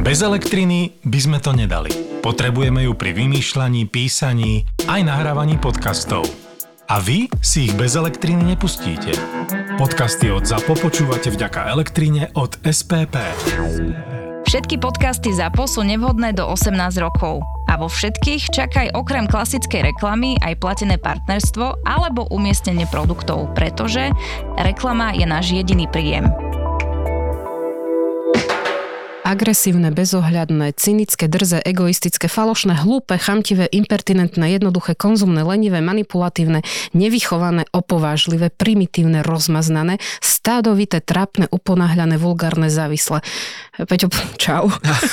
Bez elektriny by sme to nedali. Potrebujeme ju pri vymýšľaní, písaní, aj nahrávaní podcastov. A vy si ich bez elektriny nepustíte. Podcasty od ZAPO počúvate vďaka elektrine od SPP. Všetky podcasty ZAPO sú nevhodné do 18 rokov. A vo všetkých čakaj okrem klasickej reklamy aj platené partnerstvo alebo umiestnenie produktov, pretože reklama je náš jediný príjem. Agresívne, bezohľadné, cynické, drze, egoistické, falošné, hlúpe, chamtivé, impertinentné, jednoduché, konzumné, lenivé, manipulatívne, nevychované, opovážlivé, primitívne, rozmaznané, stádovité, trápne, uponáhľané, vulgárne, závislé. Peťo, čau.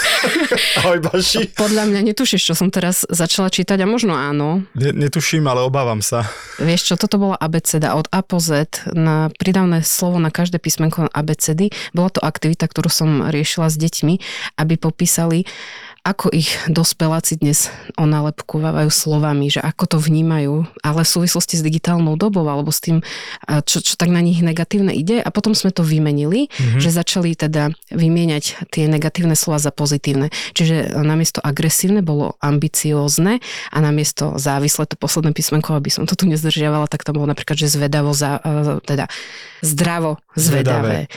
Ahoj, Baši. Podľa mňa netušíš, čo som teraz začala čítať a možno áno. Netuším, ale obávam sa. Vieš čo, toto bola abeceda od A po Z, na pridavné slovo na každé písmenko abecedy. Bola to aktivita, ktorú som riešila s deťmi, aby popísali, ako ich dospeláci dnes onálepkovávajú slovami, že ako to vnímajú, ale v súvislosti s digitálnou dobou alebo s tým, čo tak na nich negatívne ide. A potom sme to vymenili, že začali teda vymieňať tie negatívne slova za pozitívne. Čiže namiesto agresívne bolo ambiciózne a namiesto závislé, to posledné písmenko, aby som to tu nezdržiavala, tak to bolo napríklad, že zvedavo, teda zdravo zvedavé.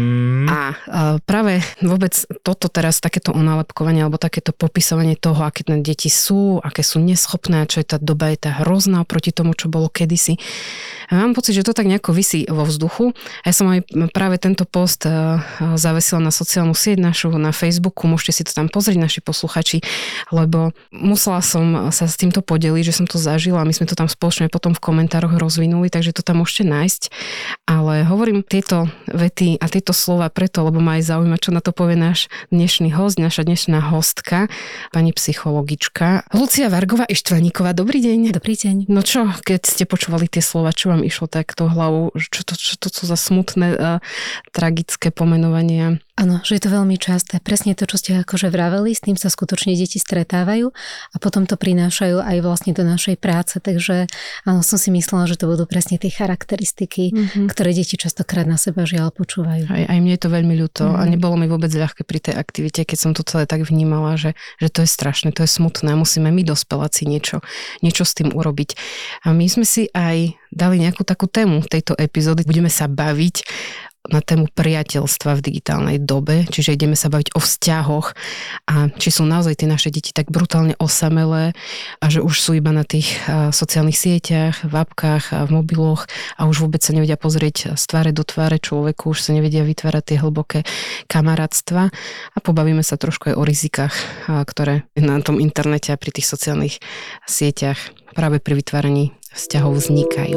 A práve vôbec toto teraz, takéto onálepkovanie alebo takéto popisovanie toho, aké tie deti sú, aké sú neschopné a čo je tá doba, je tá hrozná oproti tomu, čo bolo kedysi. A mám pocit, že to tak nejako visí vo vzduchu. Ja som aj práve tento post zavesila na sociálnu sieť našu, na Facebooku, môžete si to tam pozrieť, naši posluchači, lebo musela som sa s týmto podeliť, že som to zažila a my sme to tam spoločne potom v komentároch rozvinuli, takže to tam môžete nájsť. Ale hovorím tieto vety a tieto slova preto, lebo ma aj zaujíma, čo na to povie náš dnešný host, naša dnešná hostka, pani psychologička Lucia Vargová Ištvaníková. Dobrý deň. Dobrý deň. No čo, keď ste počúvali tie slova, čo vám išlo takto hlavou? Čo to sú za smutné, tragické pomenovania? Áno, že je to veľmi časté. Presne to, čo ste akože vraveli, s tým sa skutočne deti stretávajú a potom to prinášajú aj vlastne do našej práce. Takže áno, som si myslela, že to budú presne tie charakteristiky, ktoré deti častokrát na seba žiaľ počúvajú. Aj mne je to veľmi ľúto a nebolo mi vôbec ľahké pri tej aktivite, keď som to celé tak vnímala, že to je strašné, to je smutné a musíme my dospeláci niečo s tým urobiť. A my sme si aj dali nejakú takú tému v tejto epizódy. Budeme sa baviť na tému priateľstva v digitálnej dobe, čiže ideme sa baviť o vzťahoch a či sú naozaj tie naše deti tak brutálne osamelé a že už sú iba na tých sociálnych sieťach, v apkách a v mobiloch a už vôbec sa nevedia pozrieť z tváre do tváre človeku, už sa nevedia vytvárať tie hlboké kamarátstva a pobavíme sa trošku aj o rizikách, ktoré na tom internete a pri tých sociálnych sieťach práve pri vytváraní vzťahov vznikajú.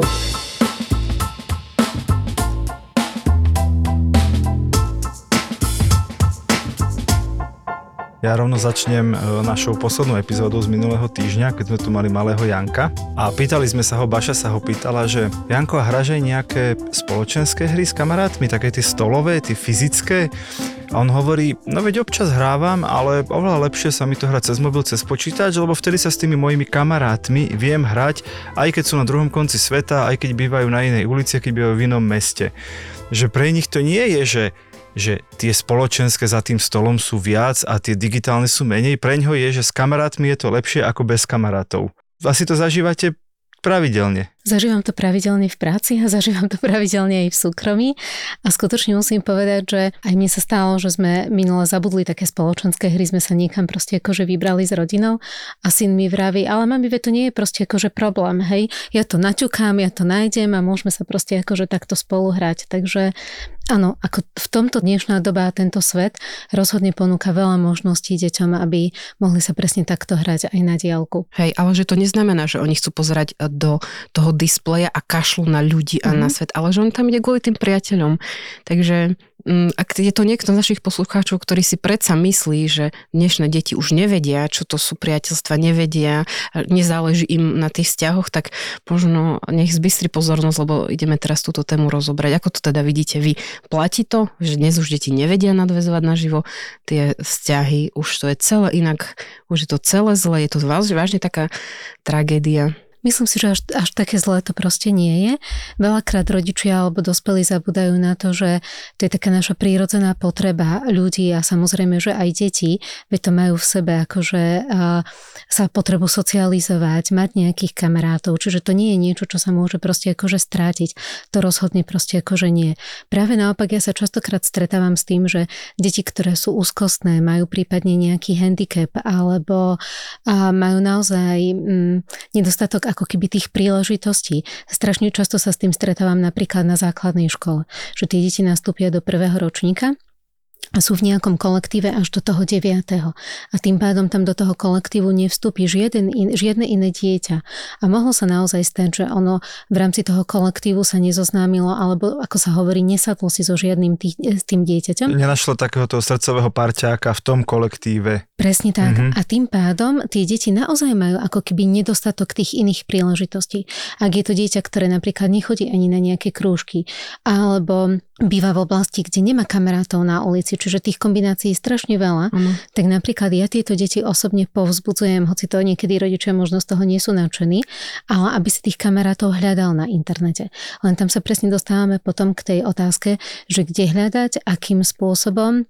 Ja rovno začnem našou poslednú epizódou z minulého týždňa, keď sme tu mali malého Janka. A pýtali sme sa ho, Baša sa ho pýtala, že Janko, hráš aj nejaké spoločenské hry s kamarátmi, také tie stolové, tie fyzické? A on hovorí, no veď občas hrávam, ale oveľa lepšie sa mi to hrať cez mobil, cez počítač, lebo vtedy sa s tými mojimi kamarátmi viem hrať, aj keď sú na druhom konci sveta, aj keď bývajú na inej ulici, keď bývajú v inom meste. Že pre nich to nie je, že tie spoločenské za tým stolom sú viac a tie digitálne sú menej. Preňho je, že s kamarátmi je to lepšie ako bez kamarátov. Asi to zažívate pravidelne. Zažívam to pravidelne v práci a zažívam to pravidelne aj v súkromí a skutočne musím povedať, že aj mne sa stalo, že sme minule zabudli také spoločenské hry, sme sa niekam proste akože vybrali s rodinou a syn mi vraví, ale mami, to nie je proste akože problém, hej, ja to naťukám, ja to nájdem a môžeme sa proste akože takto spolu hrať, takže áno, ako v tomto dnešná doba a tento svet rozhodne ponúka veľa možností deťom, aby mohli sa presne takto hrať aj na diaľku. Hej, ale že to neznamená, že oni chcú pozerať do toho displeja a kašľú na ľudí a na svet, ale že on tam ide kvôli tým priateľom. Takže ak je to niekto z našich poslucháčov, ktorý si predsa myslí, že dnešné deti už nevedia, čo to sú priateľstva, nevedia, nezáleží im na tých vzťahoch, tak možno nech zbystri pozornosť, lebo ideme teraz túto tému rozobrať. Ako to teda vidíte vy? Platí to, že dnes už deti nevedia nadväzovať naživo tie vzťahy, už to je celé inak, už je to celé zlé, je to vážne taká tragédia. Myslím si, že až také zlé to proste nie je. Veľakrát rodičia alebo dospelí zabúdajú na to, že to je taká naša prírodzená potreba ľudí a samozrejme, že aj deti, veď to majú v sebe akože sa potrebu socializovať, mať nejakých kamarátov, čiže to nie je niečo, čo sa môže proste akože strátiť. To rozhodne proste akože nie. Práve naopak ja sa častokrát stretávam s tým, že deti, ktoré sú úzkostné, majú prípadne nejaký handicap alebo majú naozaj nedostatok ako keby tých príležitostí. Strašne často sa s tým stretávam napríklad na základnej škole, že tie deti nastúpia do 1. ročníka a sú v nejakom kolektíve až do toho 9. A tým pádom tam do toho kolektívu nevstúpi žiadne iné dieťa. A mohlo sa naozaj stať, že ono v rámci toho kolektívu sa nezoznámilo, alebo ako sa hovorí, nesadlo si so žiadnym s tým dieťaťom. Nenašlo takéhoto srdcového parťáka v tom kolektíve. Presne tak. A tým pádom tie deti naozaj majú ako keby nedostatok tých iných príležitostí. Ak je to dieťa, ktoré napríklad nechodí ani na nejaké krúžky, alebo býva v oblasti, kde nemá kamarátov na ulici, čiže tých kombinácií je strašne veľa, tak napríklad ja tieto deti osobne povzbudzujem, hoci to niekedy rodičia možno z toho nie sú nadšení, ale aby si tých kamarátov hľadal na internete. Len tam sa presne dostávame potom k tej otázke, že kde hľadať, akým spôsobom,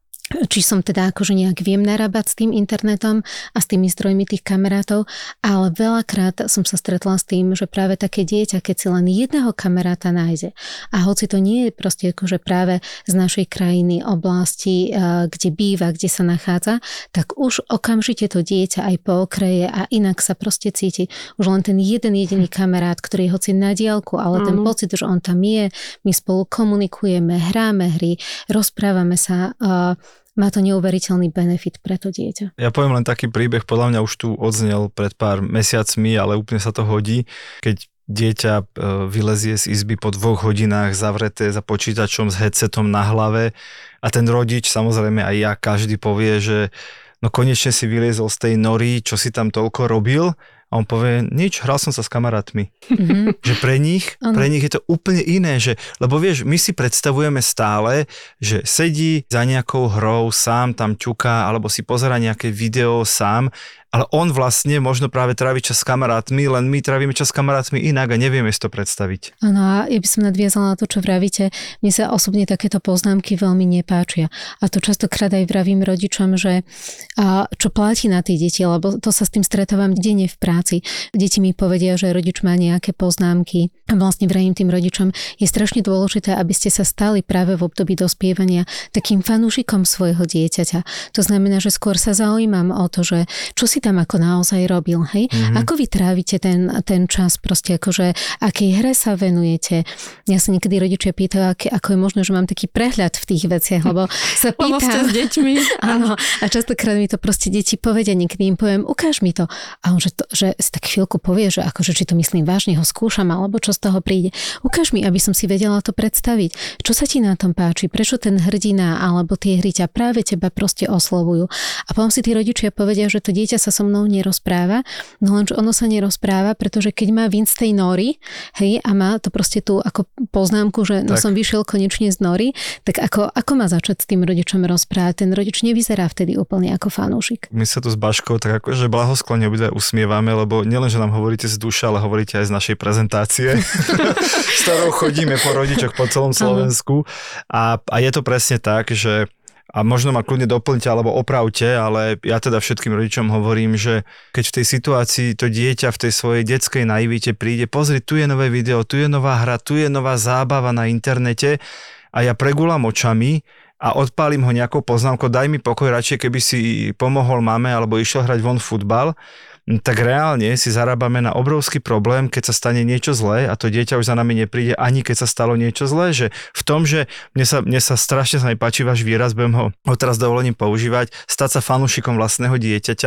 či som teda akože nejak viem narábať s tým internetom a s tými zdrojmi tých kamarátov, ale veľakrát som sa stretla s tým, že práve také dieťa, keď si len jedného kamaráta nájde a hoci to nie je proste akože práve z našej krajiny, oblasti, kde býva, kde sa nachádza, tak už okamžite to dieťa aj pookreje a inak sa proste cíti. Už len ten jeden jediný kamarát, ktorý je hoci na diaľku, ale ten pocit, že on tam je, my spolu komunikujeme, hráme hry, rozprávame sa, má to neuveriteľný benefit pre to dieťa. Ja poviem len taký príbeh, podľa mňa už tu odznel pred pár mesiacmi, ale úplne sa to hodí, keď dieťa vylezie z izby po 2 hodinách zavreté za počítačom s headsetom na hlave a ten rodič, samozrejme aj ja, každý povie, že no konečne si vyliezol z tej nory, čo si tam toľko robil. A on povie, nič, hral som sa s kamarátmi. Že pre nich je to úplne iné, lebo vieš, my si predstavujeme stále, že sedí za nejakou hrou, sám tam ťuká, alebo si pozerá nejaké video sám, ale on vlastne možno práve trávi čas s kamarátmi, len my trávime čas s kamarátmi inak a nevieme si to predstaviť. Áno, a ja by som nadviazala na to, čo vravíte. Mne sa osobne takéto poznámky veľmi nepáčia. A to častokrát aj vravím rodičom, že čo platí na tie deti, lebo to sa s tým stretávam denne v práci. Deti mi povedia, že rodič má nejaké poznámky. A vlastne vravím tým rodičom, je strašne dôležité, aby ste sa stali práve v období dospievania takým fanúšikom svojho dieťaťa. To znamená, že skôr sa zaujímam o to, že čo si tam ako naozaj robil, hej? Ako vy trávite ten čas, proste akože akej hre sa venujete? Ja sa niekedy rodičia pýtajú, ako je možné, že mám taký prehľad v tých veciach, lebo sa pýtam. Lebo ste s deťmi. Áno, a častokrát mi to proste deti povedia, niekedy im poviem, ukáž mi to. A on, že si tak chvíľku povie, že akože či to myslím vážne, ho skúšam, alebo čo z toho príde. Ukáž mi, aby som si vedela to predstaviť. Čo sa ti na tom páči? Prečo ten hrdina alebo tie hry ťa práve teba proste oslovujú? A potom si tí rodičia povedia, že to dieťa sa so mnou nerozpráva, no lenže ono sa nerozpráva, pretože keď má vinc tej nory, hej, a má to proste tú ako poznámku, že no som vyšiel konečne z nory, tak ako má začať s tým rodičom rozprávať? Ten rodič nevyzerá vtedy úplne ako fanúšik. My sa tu s Baškou tak akože blahosklone obidve usmievame, lebo nielen, že nám hovoríte z duše, ale hovoríte aj z našej prezentácie, s ktorou chodíme po rodičoch po celom Slovensku. A je to presne tak, že a možno ma kľudne doplňte alebo opravte, ale ja teda všetkým rodičom hovorím, že keď v tej situácii to dieťa v tej svojej detskej naivite príde, pozri, tu je nové video, tu je nová hra, tu je nová zábava na internete a ja pregulám očami a odpálim ho nejakou poznámkou, daj mi pokoj radšej, keby si pomohol mame alebo išiel hrať von futbal, tak reálne si zarábame na obrovský problém, keď sa stane niečo zlé a to dieťa už za nami nepríde, ani keď sa stalo niečo zlé, že v tom, že mne sa strašne sa mi páči váš výraz, budem ho teraz dovolením používať, stať sa fanúšikom vlastného dieťaťa,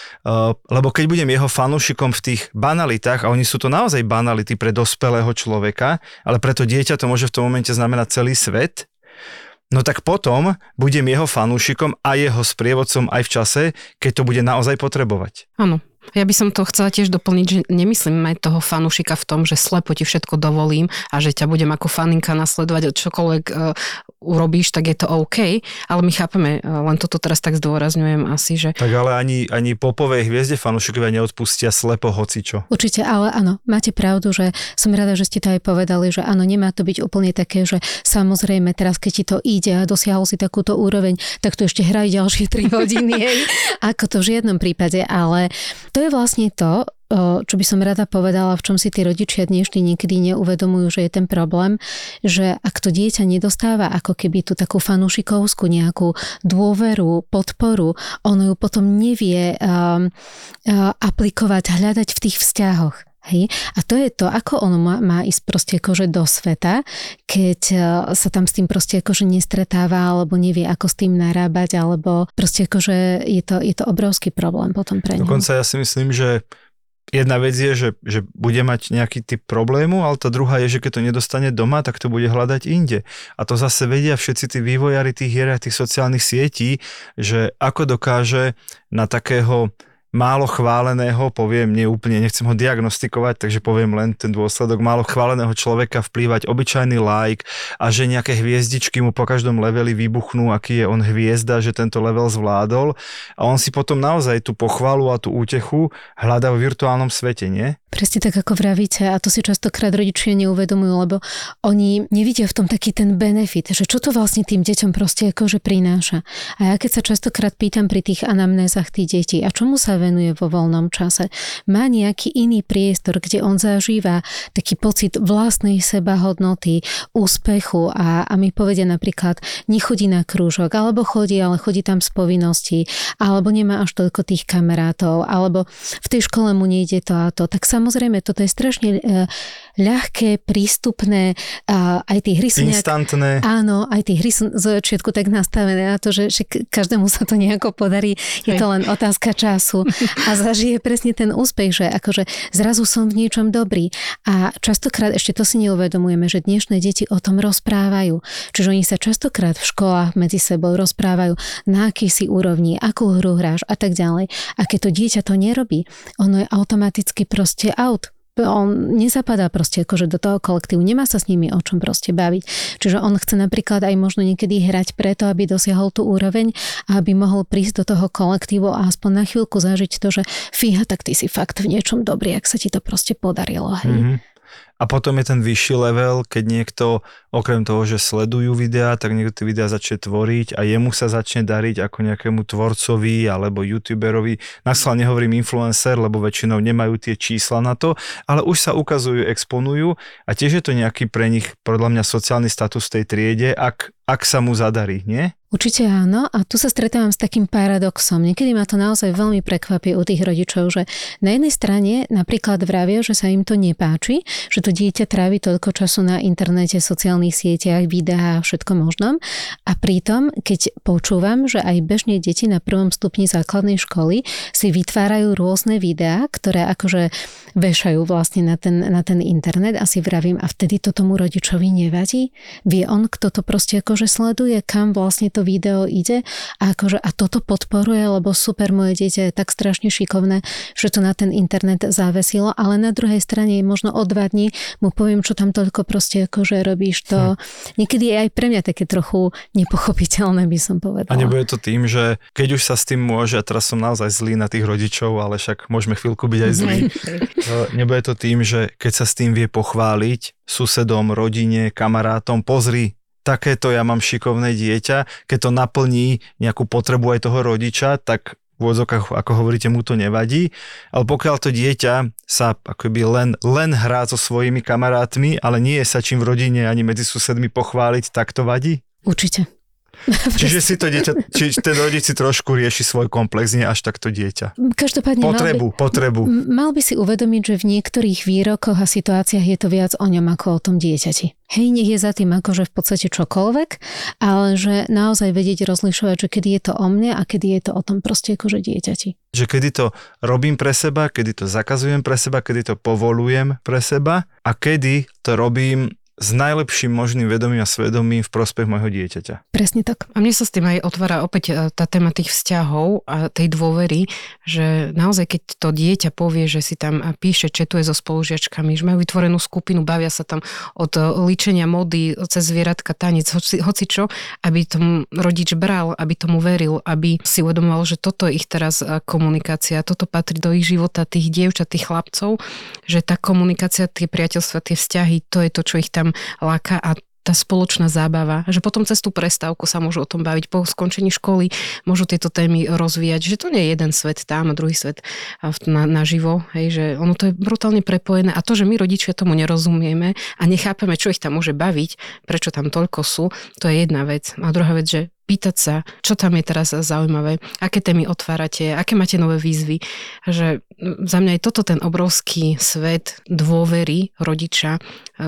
lebo keď budem jeho fanúšikom v tých banalitách, a oni sú to naozaj banality pre dospelého človeka, ale pre to dieťa to môže v tom momente znamenať celý svet, no tak potom budem jeho fanúšikom a jeho sprievodcom aj v čase, keď to bude naozaj potrebovať. Áno. Ja by som to chcela tiež doplniť, že nemyslím mať toho fanúšika v tom, že slepo ti všetko dovolím a že ťa budem ako faninka nasledovať čokoľvek urobíš, tak je to OK, ale my chápeme, len toto teraz tak zdôrazňujem asi, že... Tak ale ani popovej hviezde fanúšikovia neodpustia slepo hocičo. Určite, ale áno, máte pravdu, že som rada, že ste to aj povedali, že áno, nemá to byť úplne také, že samozrejme teraz, keď ti to ide a dosiahol si takúto úroveň, tak to ešte hraj ďalšie 3 hodiny, ako to v žiadnom prípade, ale to je vlastne to, čo by som rada povedala, v čom si tí rodičia dnešní niekedy neuvedomujú, že je ten problém, že ak to dieťa nedostáva ako keby tú takú fanúšikovskú nejakú dôveru, podporu, ono ju potom nevie aplikovať, hľadať v tých vzťahoch. Hej? A to je to, ako ono má ísť proste akože do sveta, keď sa tam s tým proste akože nestretáva, alebo nevie, ako s tým narábať, alebo proste akože je to obrovský problém potom pre ňu. Dokonca ja si myslím, že jedna vec je, že bude mať nejaký typ problému, ale tá druhá je, že keď to nedostane doma, tak to bude hľadať inde. A to zase vedia všetci tí vývojári tých hier a tých sociálnych sietí, že ako dokáže na takého málo chváleného, poviem, neúplne, nechcem ho diagnostikovať, takže poviem len ten dôsledok, málo chváleného človeka vplývať obyčajný like a že nejaké hviezdičky mu po každom leveli vybuchnú, aký je on hviezda, že tento level zvládol a on si potom naozaj tú pochvalu a tú útechu hľadá v virtuálnom svete, nie? Presne tak, ako vravíte, a to si častokrát rodičia neuvedomujú, lebo oni nevidia v tom taký ten benefit, že čo to vlastne tým deťom proste akože prináša. A ja keď sa častokrát pýtam pri tých anamnézach tých detí, a čomu sa venuje vo voľnom čase, má nejaký iný priestor, kde on zažíva taký pocit vlastnej sebahodnoty, úspechu a mi povedia napríklad, nechodí na krúžok, alebo chodí, ale chodí tam z povinností, alebo nemá až toľko tých kamarátov, alebo v tej škole mu nejde to a to, tak samozrejme, toto je strašne ľahké, prístupné, aj tie hry sú instantné. Áno, aj tie hry sú z začiatku tak nastavené na to, že každému sa to nejako podarí, je to len otázka času a zažije presne ten úspech, že akože zrazu som v niečom dobrý. A častokrát, ešte to si neuvedomujeme, že dnešné deti o tom rozprávajú. Čiže oni sa častokrát v školách medzi sebou rozprávajú, na aký si úrovni, akú hru hráš a tak ďalej. A keď to dieťa to nerobí, ono je automaticky proste out. On nezapadá proste akože do toho kolektívu, nemá sa s nimi o čom proste baviť. Čiže on chce napríklad aj možno niekedy hrať preto, aby dosiahol tú úroveň a aby mohol prísť do toho kolektívu a aspoň na chvíľku zažiť to, že fíha, tak ty si fakt v niečom dobrý, ak sa ti to proste podarilo. Hej. Mm-hmm. A potom je ten vyšší level, keď niekto, okrem toho, že sledujú videá, tak niekto tie videá začne tvoriť a jemu sa začne dariť ako nejakému tvorcovi alebo youtuberovi. Naschvál nehovorím influencer, lebo väčšinou nemajú tie čísla na to, ale už sa ukazujú, exponujú a tiež je to nejaký pre nich, podľa mňa, sociálny status v tej triede, ak sa mu zadarí, nie? Určite áno a tu sa stretávam s takým paradoxom. Niekedy ma to naozaj veľmi prekvapí u tých rodičov, že na jednej strane napríklad vravia, že sa im to nepáči, že to dieťa trávi toľko času na internete, sociálnych sieťach, videách a všetko možnom. A pritom, keď počúvam, že aj bežne deti na 1. stupni základnej školy si vytvárajú rôzne videá, ktoré akože vešajú vlastne na ten internet a si vravím, a vtedy to tomu rodičovi nevadí? Vie on, kto to proste akože sleduje, kam vlastne to video ide a akože a toto podporuje, lebo super, moje dieťa je tak strašne šikovné, že to na ten internet závesilo, ale na druhej strane možno o 2 dní mu poviem, čo tam toľko proste akože robíš to. Niekedy je aj pre mňa také trochu nepochopiteľné, by som povedala. A nebude to tým, že keď už sa s tým môže, a teraz som naozaj zlý na tých rodičov, ale však môžeme chvíľku byť aj zlí. Nebude to tým, že keď sa s tým vie pochváliť susedom, rodine, kamarátom, pozri, takéto ja mám šikovné dieťa, keď to naplní nejakú potrebu aj toho rodiča, tak v úvodzovkách, ako hovoríte, mu to nevadí. Ale pokiaľ to dieťa sa akoby len hrá so svojimi kamarátmi, ale nie je sa čím v rodine ani medzi susedmi pochváliť, tak to vadí? Určite. Čiže si to dieťa, ten rodič si trošku rieši svoj komplex, nie až takto dieťa. Každopádne potrebu. Mal by si uvedomiť, že v niektorých výrokoch a situáciách je to viac o ňom ako o tom dieťati. Hej, nech je za tým akože v podstate čokoľvek, ale že naozaj vedieť rozlišovať, že kedy je to o mne a kedy je to o tom proste akože dieťati. Že kedy to robím pre seba, kedy to zakazujem pre seba, kedy to povolujem pre seba a kedy to robím s najlepším možným vedomím a svedomím v prospech môjho dieťaťa. Presne tak. A mne sa s tým aj otvára opäť tá téma tých vzťahov a tej dôvery, že naozaj keď to dieťa povie, že si tam píše, chatuje so spolužiačkami, že majú vytvorenú skupinu, bavia sa tam od líčenia mody, cez zvieratka, tanec, hoci čo, aby tomu rodič bral, aby tomu veril, aby si uvedomoval, že toto je ich teraz komunikácia, toto patrí do ich života, tých dievčat, tých chlapcov, že tá komunikácia, tie priateľstva, tie vzťahy, to je to, čo ich tam láka a tá spoločná zábava, že potom cez tú prestávku sa môžu o tom baviť, po skončení školy môžu tieto témy rozvíjať, že to nie je jeden svet tam a druhý svet naživo, hej, že ono to je brutálne prepojené a to, že my rodičia tomu nerozumieme a nechápeme, čo ich tam môže baviť, prečo tam toľko sú, to je jedna vec. A druhá vec, že pýtať sa, čo tam je teraz zaujímavé, aké témy otvárate, aké máte nové výzvy, že za mňa je toto ten obrovský svet dôvery rodiča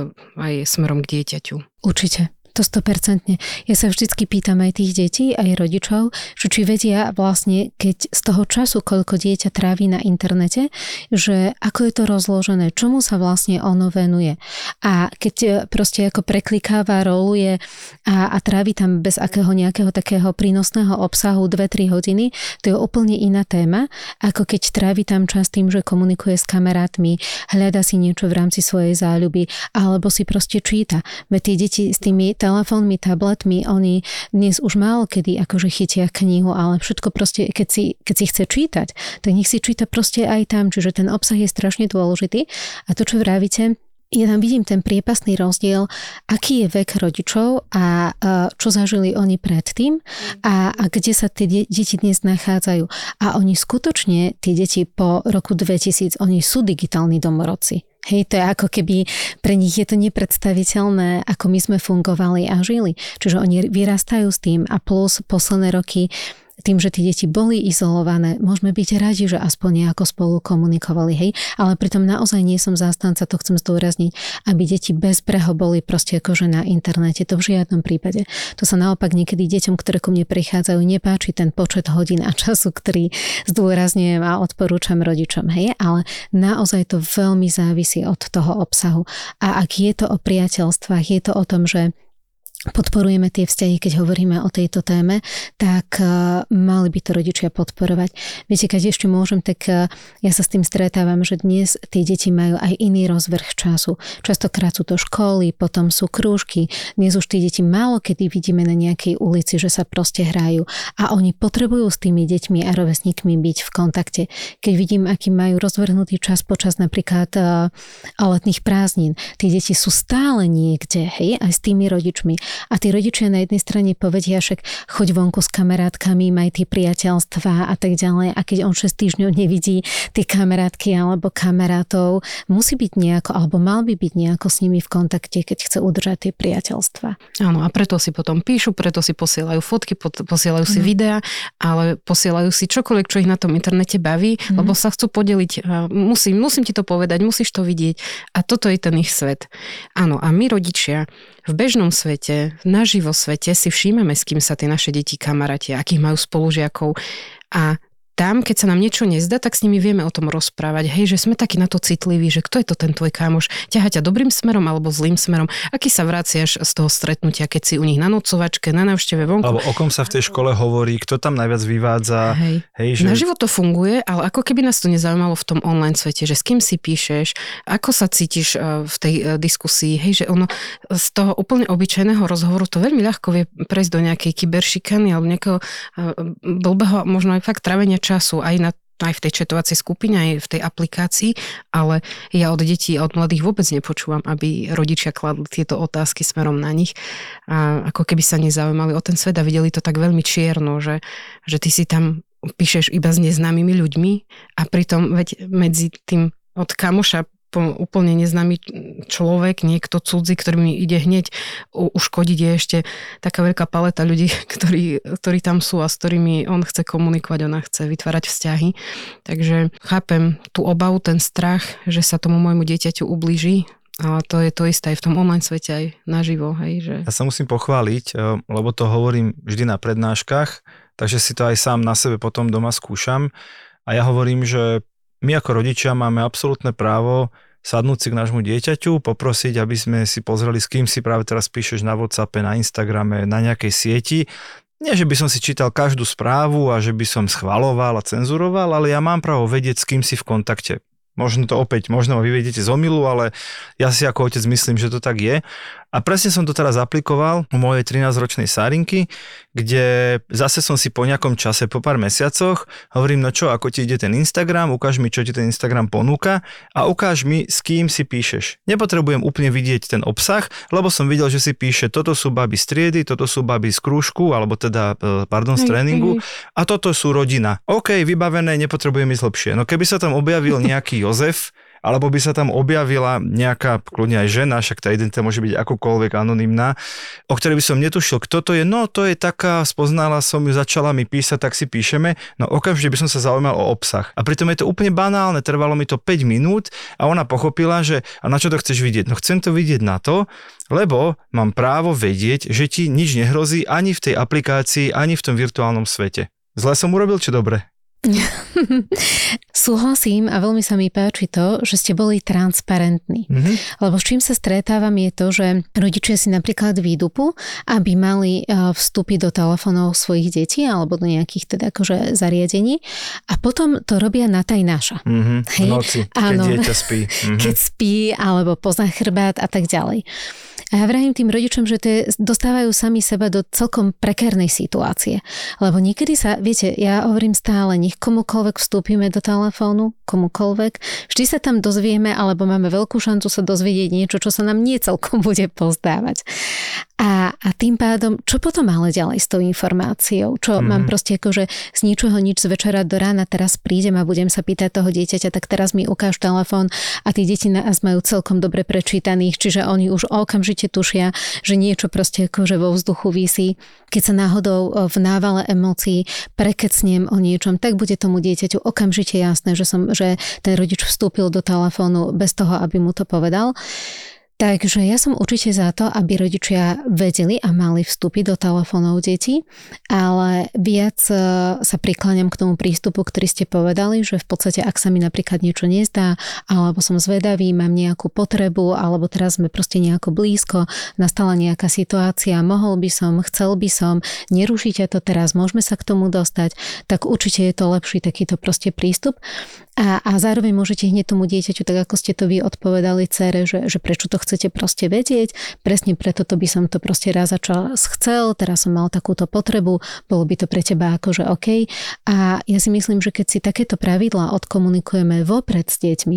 aj smerom k dieťaťu. Určite. To 100%. Ja sa vždycky pýtam aj tých detí, aj rodičov, že či vedia vlastne, keď z toho času, koľko dieťa tráví na internete, že ako je to rozložené, čomu sa vlastne ono venuje. A keď proste ako preklikáva, roluje a trávi tam bez akého nejakého takého prínosného obsahu 2-3 hodiny, to je úplne iná téma, ako keď trávi tam čas tým, že komunikuje s kamarátmi, hľada si niečo v rámci svojej záľuby, alebo si proste číta. Veď tie deti s tými telefónmi, tabletmi, oni dnes už málo kedy akože chytia knihu, ale všetko proste, keď si chce čítať, tak nech si číta proste aj tam, čiže ten obsah je strašne dôležitý. A to, čo vravíte, ja tam vidím ten priepasný rozdiel, aký je vek rodičov a čo zažili oni predtým a kde sa tie deti dnes nachádzajú. A oni skutočne, tie deti po roku 2000, oni sú digitálni domorodci. Hej, to je ako keby pre nich je to nepredstaviteľné, ako my sme fungovali a žili. Čiže oni vyrastajú s tým a plus posledné roky tým, že tie deti boli izolované, môžeme byť radi, že aspoň nejako spolu komunikovali, hej, ale pritom naozaj nie som zástanca, to chcem zdôrazniť, aby deti bezbreho boli proste akože na internete, to v žiadnom prípade. To sa naopak niekedy deťom, ktoré ku mne prichádzajú, nepáči ten počet hodín a času, ktorý zdôrazňujem a odporúčam rodičom, hej, ale naozaj to veľmi závisí od toho obsahu. A ak je to o priateľstvách, je to o tom, že podporujeme tie vzťahy, keď hovoríme o tejto téme, tak mali by to rodičia podporovať. Viete, keď ešte môžem, tak ja sa s tým stretávam, že dnes tie deti majú aj iný rozvrh času. Častokrát sú to školy, potom sú krúžky. Dnes už tie deti málo kedy vidíme na nejakej ulici, že sa proste hrajú a oni potrebujú s tými deťmi a rovesníkmi byť v kontakte. Keď vidím, aký majú rozvrhnutý čas počas napríklad letných prázdnin, tie deti sú stále niekde, hej, aj s tými rodičmi. A tí rodičia na jednej strane povedia, však choď vonku s kamarátkami, maj tie priateľstvá a tak ďalej. A keď on 6 týždňov nevidí tie kamarátky alebo kamarátov, musí byť nejako, alebo mal by byť nejako s nimi v kontakte, keď chce udržať tie priateľstvá. Áno, a preto si potom píšu, preto si posielajú fotky, posielajú si videá, ale posielajú si čokoľvek, čo ich na tom internete baví, lebo sa chcú podeliť. Musím ti to povedať, musíš to vidieť. A toto je ten ich svet. Áno, a my rodičia v bežnom svete, v naživo svete si všímame, s kým sa tie naše deti kamarátia, akých majú spolužiakov a tam, keď sa nám niečo nezdá, tak s nimi vieme o tom rozprávať. Hej, že sme takí na to citliví, že kto je to ten tvoj kámoš? Ťahá ťa dobrým smerom alebo zlým smerom? Aký sa vraciaš z toho stretnutia, keď si u nich na nocovačke, na návšteve vonku? Alebo o kom sa v tej škole hovorí, kto tam najviac vyvádza. Hej, že... Na život to funguje, ale ako keby nás to nezaujímalo v tom online svete, že s kým si píšeš, ako sa cítiš v tej diskusii, hej, že ono z toho úplne obyčajného rozhovoru to veľmi ľahko vie prejsť do nejakej kyberšikany alebo nejakého blbého, možno aj fakt trávenia času aj v tej chatovacej skupine, aj v tej aplikácii, ale ja od detí a od mladých vôbec nepočúvam, aby rodičia kladli tieto otázky smerom na nich a ako keby sa nezaujímali o ten svet a videli to tak veľmi čierno, že ty si tam píšeš iba s neznámymi ľuďmi a pritom veď medzi tým od kamoša úplne neznámy človek, niekto cudzí, ktorý mi ide hneď uškodiť, je ešte taká veľká paleta ľudí, ktorí tam sú a s ktorými on chce komunikovať, ona chce vytvárať vzťahy. Takže chápem tú obavu, ten strach, že sa tomu môjmu dieťaťu ublíži. A to je to isté aj v tom online svete, aj naživo. Hej, že... Ja sa musím pochváliť, lebo to hovorím vždy na prednáškach, takže si to aj sám na sebe potom doma skúšam. A ja hovorím, že my ako rodičia máme absolútne právo sadnúť si k nášmu dieťaťu, poprosiť, aby sme si pozreli, s kým si práve teraz píšeš na WhatsAppe, na Instagrame, na nejakej sieti. Nie, že by som si čítal každú správu a že by som schvaľoval a cenzuroval, ale ja mám právo vedieť, s kým si v kontakte. Možno to opäť, možno ma vyvedete z omylu, ale ja si ako otec myslím, že to tak je. A presne som to teraz aplikoval u mojej 13-ročnej Sárinky, kde zase som si po nejakom čase, po pár mesiacoch, hovorím, no čo, ako ti ide ten Instagram, ukáž mi, čo ti ten Instagram ponúka a ukáž mi, s kým si píšeš. Nepotrebujem úplne vidieť ten obsah, lebo som videl, že si píše, toto sú baby z triedy, toto sú baby z krúžku, alebo teda, z tréningu a toto sú rodina. OK, vybavené, nepotrebujem ísť lepšie. No keby sa tam objavil nejaký Jozef, alebo by sa tam objavila nejaká, kľudne aj žena, však tá identita môže byť akokoľvek anonymná, o ktorej by som netušil, kto to je, no to je taká, spoznala som ju, začala mi písať, tak si píšeme, no okamžite by som sa zaujímal o obsah. A pritom je to úplne banálne, trvalo mi to 5 minút a ona pochopila, že a na čo to chceš vidieť? No chcem to vidieť na to, lebo mám právo vedieť, že ti nič nehrozí ani v tej aplikácii, ani v tom virtuálnom svete. Zle som urobil, či dobre? Súhlasím a veľmi sa mi páči to, že ste boli transparentní. Lebo s čím sa stretávam je to, že rodičia si napríklad výdupu, aby mali vstúpiť do telefónov svojich detí alebo do nejakých teda akože zariadení a potom to robia na taj naša. V noci, keď dieťa spí. Keď spí alebo pozná chrbát a tak ďalej. A ja vravím tým rodičom, že dostávajú sami seba do celkom prekérnej situácie. Lebo niekedy sa, viete, ja hovorím stále, nech komukoľvek vstúpime do telefónu, komukoľvek, vždy sa tam dozvieme, alebo máme veľkú šancu sa dozvedieť niečo, čo sa nám nie celkom bude pozdávať. A tým pádom, čo potom ale ďalej s tou informáciou? Čo mám proste akože z ničoho nič z večera do rána teraz prídem a budem sa pýtať toho dieťaťa, tak teraz mi ukáž telefón a tí deti nás majú celkom dobre prečítaných, čiže oni už okamžite tušia, že niečo proste akože vo vzduchu visí. Keď sa náhodou v návale emócií prekecnem o niečom, tak bude tomu dieťaťu okamžite jasné, že ten rodič vstúpil do telefónu bez toho, aby mu to povedal. Takže ja som určite za to, aby rodičia vedeli a mali vstúpiť do telefónov detí, ale viac sa prikláňam k tomu prístupu, ktorý ste povedali, že v podstate, ak sa mi napríklad niečo nezdá, alebo som zvedavý, mám nejakú potrebu, alebo teraz sme proste nejako blízko, nastala nejaká situácia, mohol by som, chcel by som, nerušíte to teraz, môžeme sa k tomu dostať, tak určite je to lepší takýto proste prístup. A zároveň môžete hneď tomu dieťaťu, tak ako ste to vy odpovedali dcere, že prečo to chcete proste vedieť, presne preto to by som to proste raz za čas chcel, teraz som mal takúto potrebu, bolo by to pre teba akože OK. A ja si myslím, že keď si takéto pravidlá odkomunikujeme vopred s deťmi,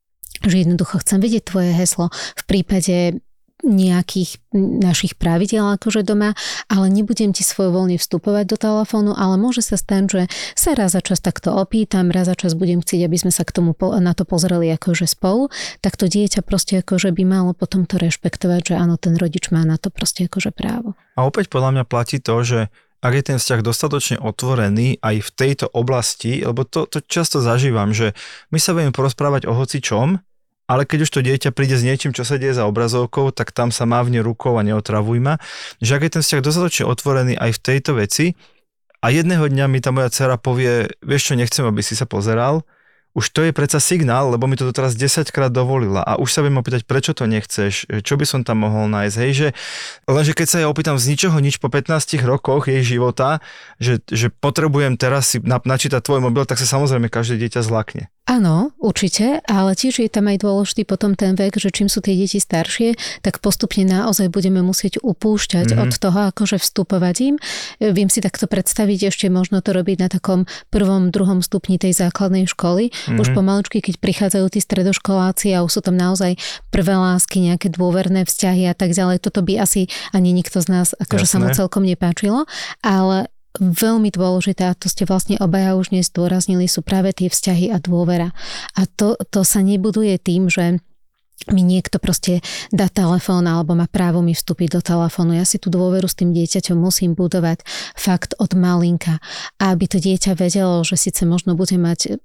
že jednoducho chcem vedieť tvoje heslo v prípade nejakých našich pravidiel akože doma, ale nebudem ti svojvoľne vstupovať do telefónu, ale môže sa stať, že sa raz za čas takto opýtam, raz za čas budem chcieť, aby sme sa k tomu na to pozreli akože spolu, tak to dieťa proste akože by malo potom to rešpektovať, že áno, ten rodič má na to proste akože právo. A opäť podľa mňa platí to, že ak je ten vzťah dostatočne otvorený aj v tejto oblasti, lebo to často zažívam, že my sa budeme porozprávať o hocičom, ale keď už to dieťa príde s niečím, čo sa deje za obrazovkou, tak tam sa mávne rukou a neotravuj ma. Že ak je ten vzťah dostatočne otvorený aj v tejto veci a jedného dňa mi tá moja dcera povie, vieš čo, nechcem, aby si sa pozeral, už to je predsa signál, lebo mi to teraz 10-krát dovolila a už sa viem opýtať, prečo to nechceš, čo by som tam mohol nájsť, hej, že lenže keď sa ja opýtam z ničoho nič po 15 rokoch jej života, že potrebujem teraz si načítať tvoj mobil, tak sa samozrejme každé dieťa zlakne. Áno, určite, ale tiež je tam aj dôležitý potom ten vek, že čím sú tie deti staršie, tak postupne naozaj budeme musieť upúšťať od toho, akože vstupovať im. Viem si takto predstaviť, ešte možno to robiť na takom 1., 2. stupni tej základnej školy. Už pomaličky, keď prichádzajú tí stredoškoláci a už sú tam naozaj prvé lásky, nejaké dôverné vzťahy a tak ďalej. Toto by asi ani nikto z nás akože sa mu celkom nepáčilo, ale veľmi dôležité, a to ste vlastne obaja už dnes zdôraznili, sú práve tie vzťahy a dôvera. A to sa nebuduje tým, že mi niekto proste dá telefón alebo má právo mi vstúpiť do telefónu. Ja si tú dôveru s tým dieťaťom musím budovať fakt od malinka. A aby to dieťa vedelo, že síce možno bude mať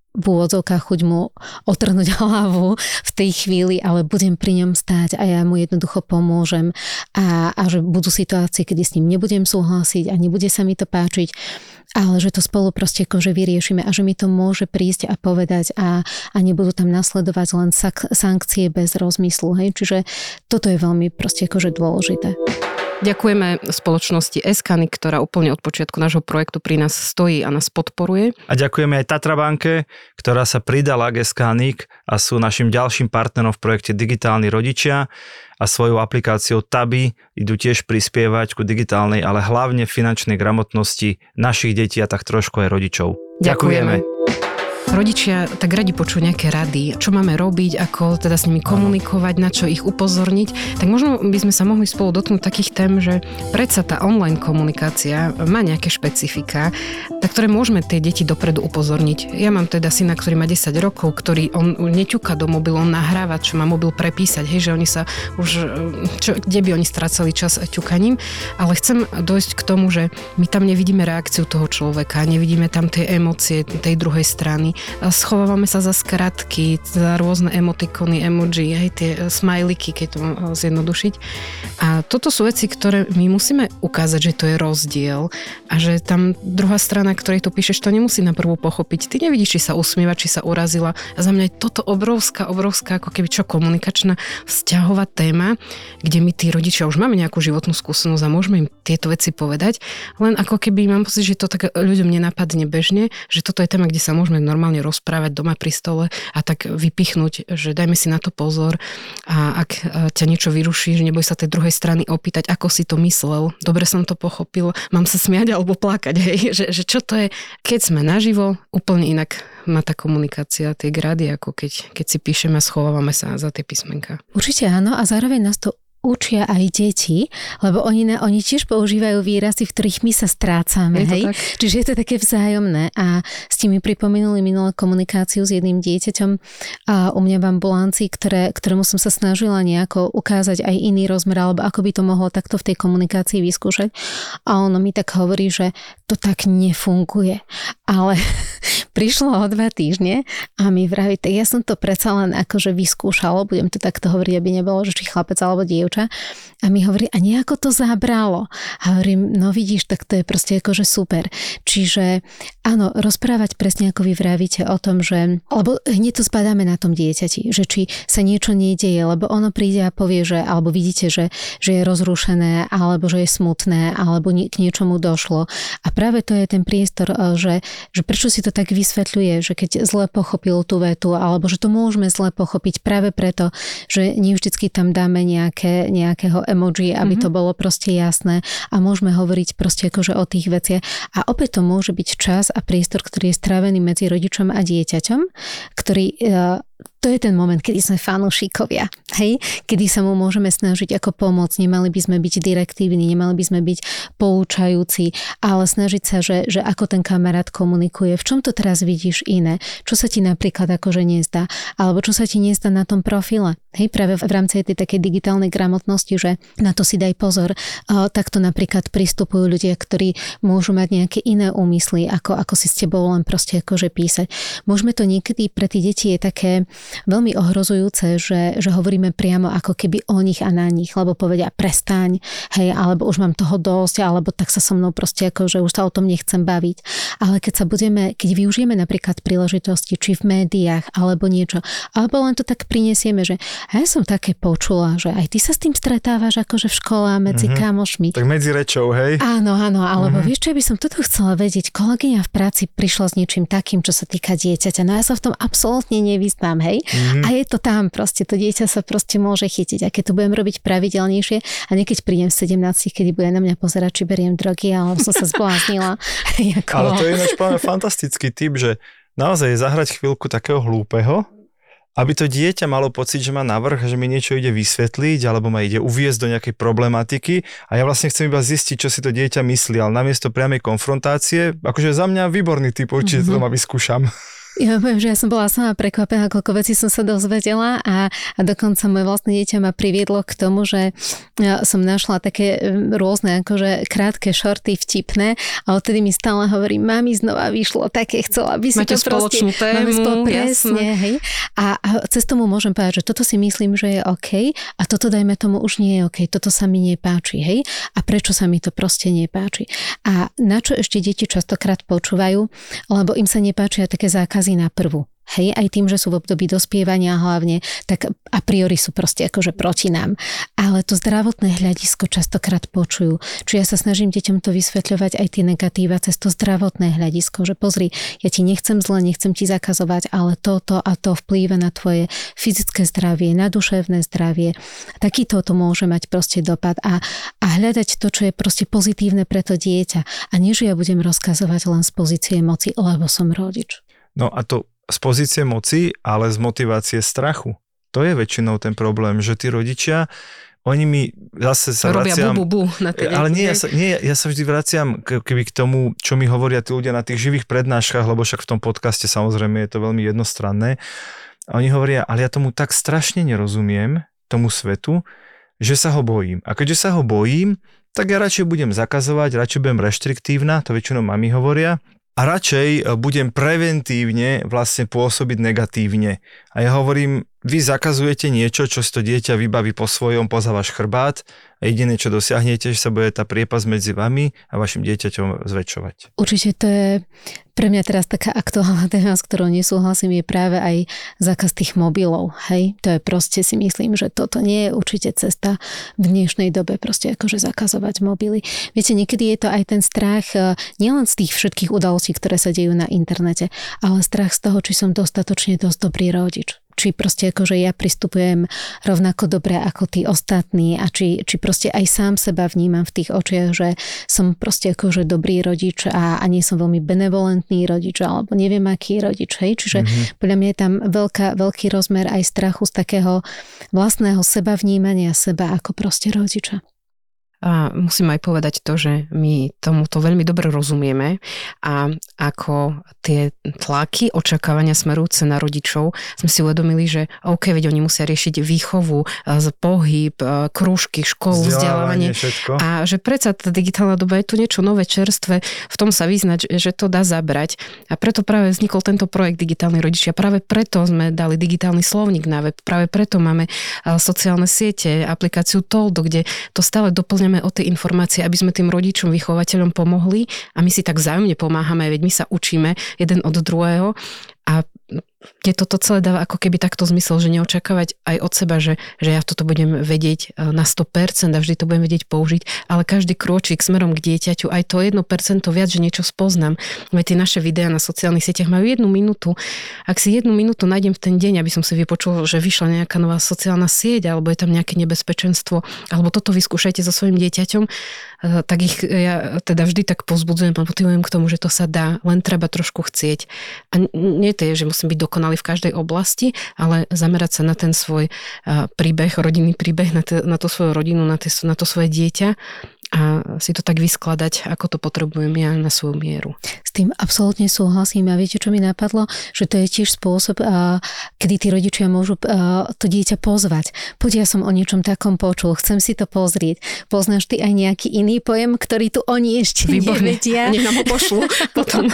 v úvodzovkách chuť mu otrhnúť hlavu v tej chvíli, ale budem pri ňom stáť a ja mu jednoducho pomôžem a že budú situácie, kedy s ním nebudem súhlasiť a nebude sa mi to páčiť, ale že to spolu proste akože vyriešime a že mi to môže prísť a povedať a nebudú tam nasledovať len sankcie bez rozmyslu. Hej? Čiže toto je veľmi proste akože dôležité. Ďakujeme spoločnosti Eskany, ktorá úplne od počiatku nášho projektu pri nás stojí a nás podporuje. A ďakujeme aj Tatra banke, ktorá sa pridala k Eskanik a sú našim ďalším partnerom v projekte Digitálni rodičia a svojou aplikáciou Taby idú tiež prispievať ku digitálnej, ale hlavne finančnej gramotnosti našich detí a tak trošku aj rodičov. Ďakujeme. Rodičia tak radi počujú nejaké rady, čo máme robiť, ako teda s nimi komunikovať, na čo ich upozorniť. Tak možno by sme sa mohli spolu dotknúť takých tém, že predsa tá online komunikácia má nejaké špecifika, na ktoré môžeme tie deti dopredu upozorniť. Ja mám teda syna, ktorý má 10 rokov, ktorý on neťuka do mobilu, on nahráva, čo má mobil prepísať, hej, že oni sa už, kde by oni strácali čas ťukaním, ale chcem dojsť k tomu, že my tam nevidíme reakciu toho človeka, nevidíme tam tie emócie tej druhej strany. Schovávame sa za skratky, za rôzne emotikony, emoji, aj tie smajliky, keď to mám zjednodušiť. A toto sú veci, ktoré my musíme ukázať, že to je rozdiel a že tam druhá strana, ktorej to píšeš, to nemusí naprvu pochopiť. Ty nevidíš, či sa usmieva, či sa urazila. A za mňa je toto obrovská, ako keby čo komunikačná vzťahová téma, kde my tí rodičia už máme nejakú životnú skúsenosť a môžeme im tieto veci povedať. Len ako keby mám pocit, že to tak ľuďom nenapadne bežne, že toto je téma, kde sa môžeme normálne rozprávať doma pri stole a tak vypichnúť, že dajme si na to pozor a ak ťa niečo vyruší, že neboj sa tej druhej strany opýtať, ako si to myslel, dobre som to pochopil, mám sa smiať alebo plakať, hej, že čo to je, keď sme naživo, úplne inak má tá komunikácia tie grady, ako keď si píšeme a schovávame sa za tie písmenka. Určite áno a zároveň nás to učia aj deti, lebo oni tiež používajú výrazy, v ktorých my sa strácame, hej? Čiže je to také vzájomné a ste mi pripomenuli minulú komunikáciu s jedným dieťaťom a u mňa v ambulancii, ktorému som sa snažila nejako ukázať aj iný rozmer, alebo ako by to mohlo takto v tej komunikácii vyskúšať a ono mi tak hovorí, že to tak nefunguje. Ale prišlo o 2 týždne a mi vraví, tak ja som to predsa len akože vyskúšalo, budem to takto hovoriť, aby nebolo, že či chlapec alebo dievča. A mi hovorí, a nejako to zabralo. A hovorím, no vidíš, tak to je proste akože super. Čiže áno, rozprávať presne ako vy vravíte o tom, že, lebo hneď to zbadáme na tom dieťati, že či sa niečo nedieje, lebo ono príde a povie, že, alebo vidíte, že je rozrušené, alebo že je smutné, alebo k niečomu došlo. A práve to je ten priestor, že prečo si to tak vysvetľuje, že keď zle pochopil tú vetu, alebo že to môžeme zle pochopiť práve preto, že nevždycky tam dáme nejakého emoji, aby to bolo proste jasné a môžeme hovoriť proste akože o tých veciach. A opäť to môže byť čas a priestor, ktorý je strávený medzi rodičom a dieťaťom, ktorý to je ten moment, kedy sme fanúšikovia, hej? Kedy sa mu môžeme snažiť ako pomôcť, nemali by sme byť direktívni, nemali by sme byť poučajúci, ale snažiť sa, že ako ten kamarát komunikuje, v čom to teraz vidíš iné, čo sa ti napríklad akože nezdá, alebo čo sa ti nezdá na tom profile, hej? Práve v rámci tej takej digitálnej gramotnosti, že na to si daj pozor, takto napríklad pristupujú ľudia, ktorí môžu mať nejaké iné úmysly, ako si s tebou len proste akože písať. Môžeme to niekedy pre tie deti je také veľmi ohrozujúce, že hovoríme priamo ako keby o nich a na nich, lebo povedia prestaň, hej, alebo už mám toho dosť, alebo tak sa so mnou proste ako, že už sa o tom nechcem baviť. Ale keď využijeme napríklad príležitosti, či v médiách, alebo niečo, alebo len to tak prinesieme, že ja som také počula, že aj ty sa s tým stretávaš akože v škole medzi kamošmi. Tak medzi rečou, hej? Áno, alebo vieš čo, by som toto chcela vedieť, kolegyňa v práci prišla s niečím takým, čo sa týka dieťaťa, no ja sa v tom absolútne nevyznám, hej? A je to tam proste, to dieťa sa proste môže chytiť. A keď to budem robiť pravidelnejšie a niekedy prídem v 17, kedy bude na mňa pozerať, či beriem drogy, alebo som sa zbláznila. Ale to je ináč fantastický tip, že naozaj zahrať chvíľku takého hlúpeho, aby to dieťa malo pocit, že má navrch, že mi niečo ide vysvetliť, alebo ma ide uviesť do nejakej problematiky a ja vlastne chcem iba zistiť, čo si to dieťa myslí, ale namiesto priamej konfrontácie, akože za mňa výborný typ, určite to ma vyskúšam. Ja poviem, že ja som bola sama prekvapená, koľko vecí som sa dozvedela a dokonca moje vlastné dieťa ma priviedlo k tomu, že som našla také rôzne akože krátke šorty vtipné a odtedy mi stále hovorí, mami, znova vyšlo také, chcela by si máte to proste... spoločnú tému, presne, hej. A cez tomu môžem povedať, že toto si myslím, že je OK a toto dajme tomu už nie je OK, toto sa mi nepáči, hej. A prečo sa mi to proste nepáči. A na čo ešte deti častokrát počúvajú, lebo im sa nepáčia také zákazy na prvú. Hej, aj tým, že sú v období dospievania hlavne, tak a priori sú proste akože proti nám. Ale to zdravotné hľadisko častokrát počujú. Čiže ja sa snažím deťom to vysvetľovať aj tie negatíva cez to zdravotné hľadisko, že pozri, ja ti nechcem zle, nechcem ti zakazovať, ale toto a to vplýva na tvoje fyzické zdravie, na duševné zdravie. Takýto to môže mať proste dopad a hľadať to, čo je proste pozitívne pre to dieťa. A nie, že ja budem rozkazovať len z pozície moci, lebo som rodič. No a to z pozície moci, ale z motivácie strachu. To je väčšinou ten problém, že tí rodičia, oni mi zase sa vraciam... Robia bu na tej ale nie, ja sa vždy vraciam keby k tomu, čo mi hovoria tí ľudia na tých živých prednáškach, lebo však v tom podcaste samozrejme je to veľmi jednostranné. A oni hovoria, ale ja tomu tak strašne nerozumiem, tomu svetu, že sa ho bojím. A keďže sa ho bojím, tak ja radšej budem zakazovať, radšej budem reštriktívna, to väčšinou mami hovoria, a radšej budem preventívne vlastne pôsobiť negatívne. A ja hovorím, vy zakazujete niečo, čo si to dieťa vybaví po svojom, poza váš chrbát a jediné, čo dosiahnete, že sa bude tá priepasť medzi vami a vašim dieťaťom zväčšovať. Určite to je pre mňa teraz taká aktuálna téma, s ktorou nesúhlasím, je práve aj zákaz tých mobilov. Hej, to je proste si myslím, že toto nie je určite cesta v dnešnej dobe, proste akože zakazovať mobily. Viete, niekedy je to aj ten strach nielen z tých všetkých udalostí, ktoré sa dejú na internete, ale strach z toho, či som dostatočne dosť dobrý rodič. Či proste akože ja pristupujem rovnako dobre ako tí ostatní a či proste aj sám seba vnímam v tých očiach, že som proste akože dobrý rodič a nie som veľmi benevolentný rodič alebo neviem aký rodič, hej. Čiže podľa mňa je tam veľký rozmer aj strachu z takého vlastného seba vnímania seba ako proste rodiča. A musím aj povedať to, že my tomuto veľmi dobre rozumieme a ako tie tlaky, očakávania smerujúce na rodičov sme si uvedomili, že OK, veď oni musia riešiť výchovu, pohyb, krúžky, školu, vzdelávanie a že predsa tá digitálna doba je tu niečo nové, čerstvé, v tom sa vyznať, že to dá zabrať a preto práve vznikol tento projekt Digitálni rodičia, práve preto sme dali digitálny slovník na web, práve preto máme sociálne siete, aplikáciu Toldo, kde to stále doplňame o tej informácie, aby sme tým rodičom, vychovateľom pomohli a my si tak vzájomne pomáhame, veď my sa učíme jeden od druhého a mne toto celé dáva ako keby takto zmysel, že neočakávať aj od seba, že ja toto budem vedieť na 100% a vždy to budem vedieť použiť, ale každý krôčik smerom k dieťaťu, aj to 1% viac, že niečo spoznám. Veď tie naše videá na sociálnych sieťach majú 1 minútu. Ak si 1 minútu nájdem v ten deň, aby som si vypočul, že vyšla nejaká nová sociálna sieť, alebo je tam nejaké nebezpečenstvo, alebo toto vyskúšajte so svojím dieťaťom, tak ich ja teda vždy tak povzbudzujem, motivujem k tomu, že to sa dá, len treba trošku chcieť. A nie to je, že musím byť dokonalý v každej oblasti, ale zamerať sa na ten svoj príbeh, rodinný príbeh, na tú svoju rodinu, na to svoje dieťa a si to tak vyskladať, ako to potrebujem ja na svoju mieru. S tým absolútne súhlasím a viete, čo mi napadlo? Že to je tiež spôsob, kedy tí rodičia môžu to dieťa pozvať. Poď, ja som o niečom takom počul, chcem si to pozrieť. Poznáš ty aj nejaký iný pojem, ktorý tu oni ešte nevedia? Nech nám ho pošlu potom.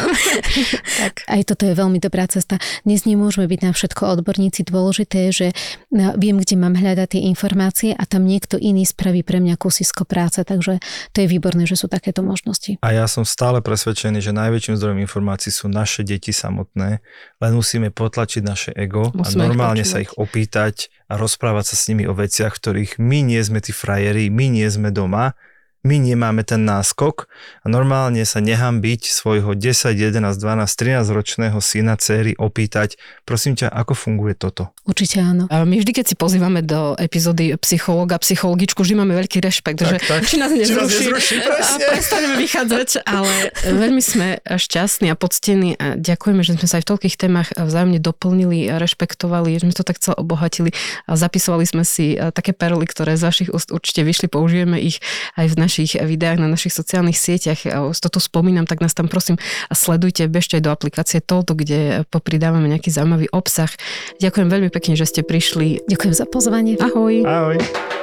Tak. Aj toto je veľmi dobrá cesta. Dnes nemôžeme byť na všetko odborníci. Dôležité je, že viem, kde mám hľadať tie informácie a tam niekto iný spraví pre mňa kusisko práce, takže to je výborné, že sú takéto možnosti. A ja som stále presvedčený, že najväčším zdrojom informácií sú naše deti samotné, len musíme potlačiť naše ego a normálne sa ich opýtať a rozprávať sa s nimi o veciach, v ktorých my nie sme tí frajeri, my nie sme doma, my nemáme ten náskok a normálne sa nehambiť svojho 10, 11, 12, 13 ročného syna, dcéry opýtať, prosím ťa, ako funguje toto? Určite áno. A my vždy, keď si pozývame do epizódy psychológa, psychologičku, vždy máme veľký rešpekt, že či nás nezruší a prestaneme vychádzať, ale veľmi sme šťastní a poctení a ďakujeme, že sme sa aj v toľkých témach vzájomne doplnili, rešpektovali, že sme to tak celé obohatili a zapisovali sme si také perly, ktoré z vašich úst určite vyšli, použijeme ich aj v našich našich videách, na našich sociálnych sieťach. Už to tu spomínam, tak nás tam prosím sledujte, bežte aj do aplikácie Tolto, kde popridávame nejaký zaujímavý obsah. Ďakujem veľmi pekne, že ste prišli. Ďakujem za pozvanie. Ahoj. Ahoj.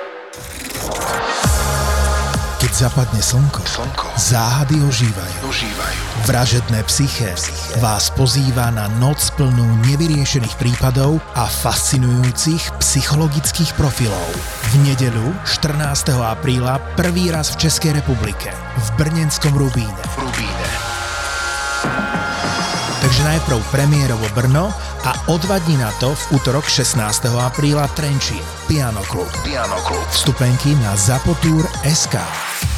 Keď zapadne slnko, záhady ožívajú. Vražedné psyché vás pozýva na noc plnú nevyriešených prípadov a fascinujúcich psychologických profilov. V nedeľu 14. apríla prvý raz v Českej republike v Brnenskom Rubíne. Takže najprv premiérovo Brno a o 2 dní na to v útorok 16. apríla Trenčín. Piano Klub. Vstupenky na zapotur.sk.